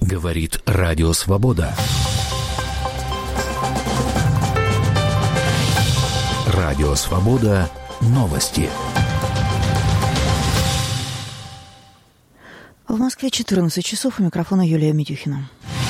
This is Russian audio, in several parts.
Говорит Радио Свобода. Радио Свобода. Новости. В Москве 14 часов. У микрофона Юлия Медюхина.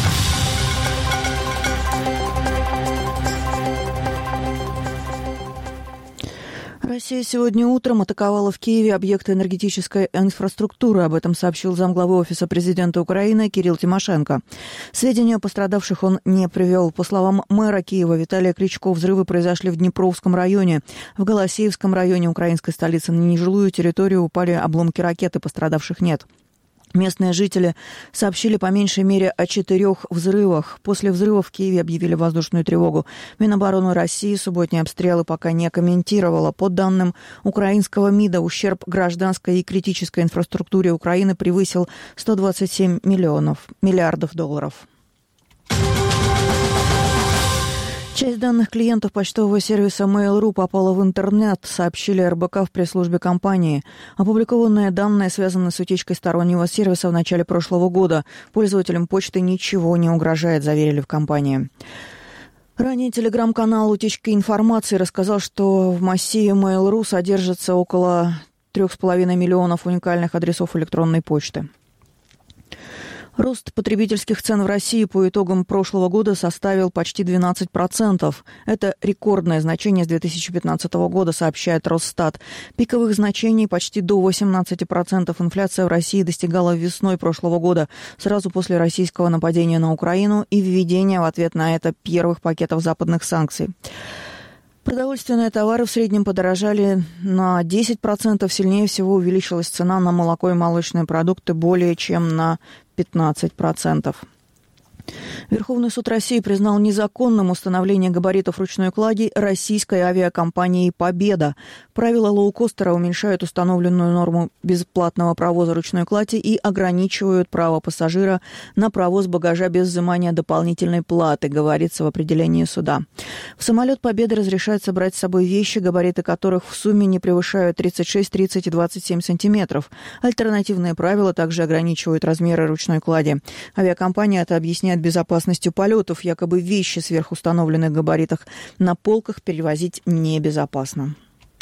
Россия сегодня утром атаковала в Киеве объекты энергетической инфраструктуры. Об этом сообщил замглавы Офиса президента Украины Кирилл Тимошенко. Сведения о пострадавших он не привел. По словам мэра Киева Виталия Кличко, взрывы произошли в Днепровском районе. В Голосеевском районе украинской столицы на нежилую территорию упали обломки ракеты. Пострадавших нет. Местные жители сообщили по меньшей мере о 4 взрывах. После взрыва в Киеве объявили воздушную тревогу. Минобороны России субботние обстрелы пока не комментировала. По данным украинского МИДа, ущерб гражданской и критической инфраструктуре Украины превысил 127 миллиардов долларов. Часть данных клиентов почтового сервиса Mail.ru попала в интернет, сообщили РБК в пресс-службе компании. Опубликованные данные связаны с утечкой стороннего сервиса в начале прошлого года. Пользователям почты ничего не угрожает, заверили в компании. Ранее телеграм-канал «Утечки информации» рассказал, что в массиве Mail.ru содержится около 3,5 миллионов уникальных адресов электронной почты. Рост потребительских цен в России по итогам прошлого года составил почти 12%. Это рекордное значение с 2015 года, сообщает Росстат. Пиковых значений почти до 18%. Инфляция в России достигала весной прошлого года, сразу после российского нападения на Украину и введения в ответ на это первых пакетов западных санкций. Продовольственные товары в среднем подорожали на 10%. Сильнее всего увеличилась цена на молоко и молочные продукты более чем на 15%. Верховный суд России признал незаконным установление габаритов ручной клади российской авиакомпании «Победа». Правила лоукостера уменьшают установленную норму безплатного провоза ручной клади и ограничивают право пассажира на провоз багажа без взимания дополнительной платы, говорится в определении суда. В самолет «Победы» разрешается брать с собой вещи, габариты которых в сумме не превышают 36, 30 и 27 сантиметров. Альтернативные правила также ограничивают размеры ручной клади. Авиакомпания это объясняет безопасностью полетов. Якобы вещи в сверхустановленных габаритах на полках перевозить небезопасно.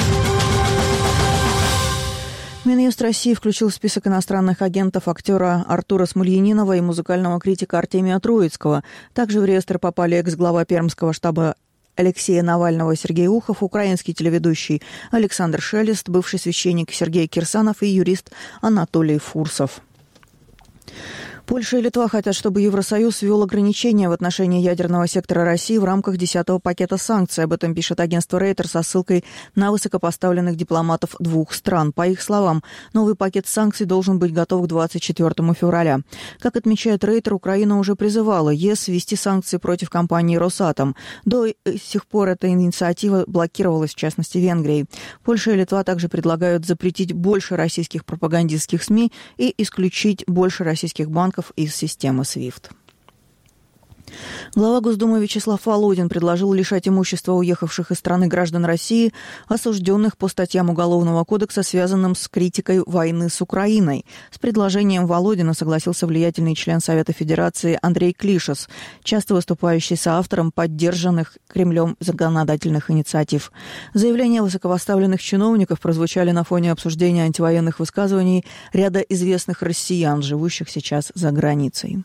Минюст России включил в список иностранных агентов актера Артура Смольянинова и музыкального критика Артемия Троицкого. Также в реестр попали экс-глава Пермского штаба Алексея Навального Сергей Ухов, украинский телеведущий Александр Шелест, бывший священник Сергей Кирсанов и юрист Анатолий Фурсов. Польша и Литва хотят, чтобы Евросоюз ввел ограничения в отношении ядерного сектора России в рамках 10-го пакета санкций. Об этом пишет агентство Рейтер со ссылкой на высокопоставленных дипломатов двух стран. По их словам, новый пакет санкций должен быть готов к 24 февраля. Как отмечает Рейтер, Украина уже призывала ЕС ввести санкции против компании «Росатом». До сих пор эта инициатива блокировалась, в частности, Венгрией. Польша и Литва также предлагают запретить больше российских пропагандистских СМИ и исключить больше российских банков из системы SWIFT. Глава Госдумы Вячеслав Володин предложил лишать имущества уехавших из страны граждан России, осужденных по статьям Уголовного кодекса, связанным с критикой войны с Украиной. С предложением Володина согласился влиятельный член Совета Федерации Андрей Клишес, часто выступающий соавтором поддержанных Кремлем законодательных инициатив. Заявления высокопоставленных чиновников прозвучали на фоне обсуждения антивоенных высказываний ряда известных россиян, живущих сейчас за границей.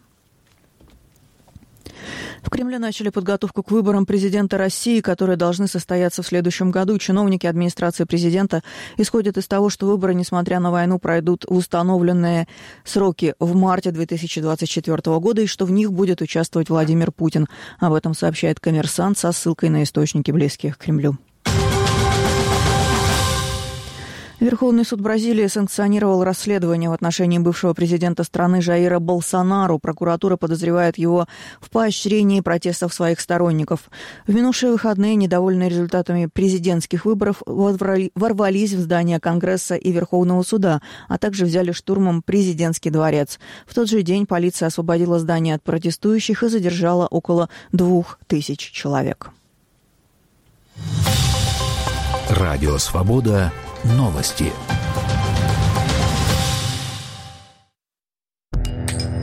В Кремле начали подготовку к выборам президента России, которые должны состояться в следующем году. Чиновники администрации президента исходят из того, что выборы, несмотря на войну, пройдут в установленные сроки в марте 2024 года и что в них будет участвовать Владимир Путин. Об этом сообщает «Коммерсант» со ссылкой на источники, близкие к Кремлю. Верховный суд Бразилии санкционировал расследование в отношении бывшего президента страны Жаира Болсонару. Прокуратура подозревает его в поощрении протестов своих сторонников. В минувшие выходные, недовольные результатами президентских выборов, ворвались в здание Конгресса и Верховного суда, а также взяли штурмом президентский дворец. В тот же день полиция освободила здание от протестующих и задержала около 2000 человек. Радио «Свобода». Новости.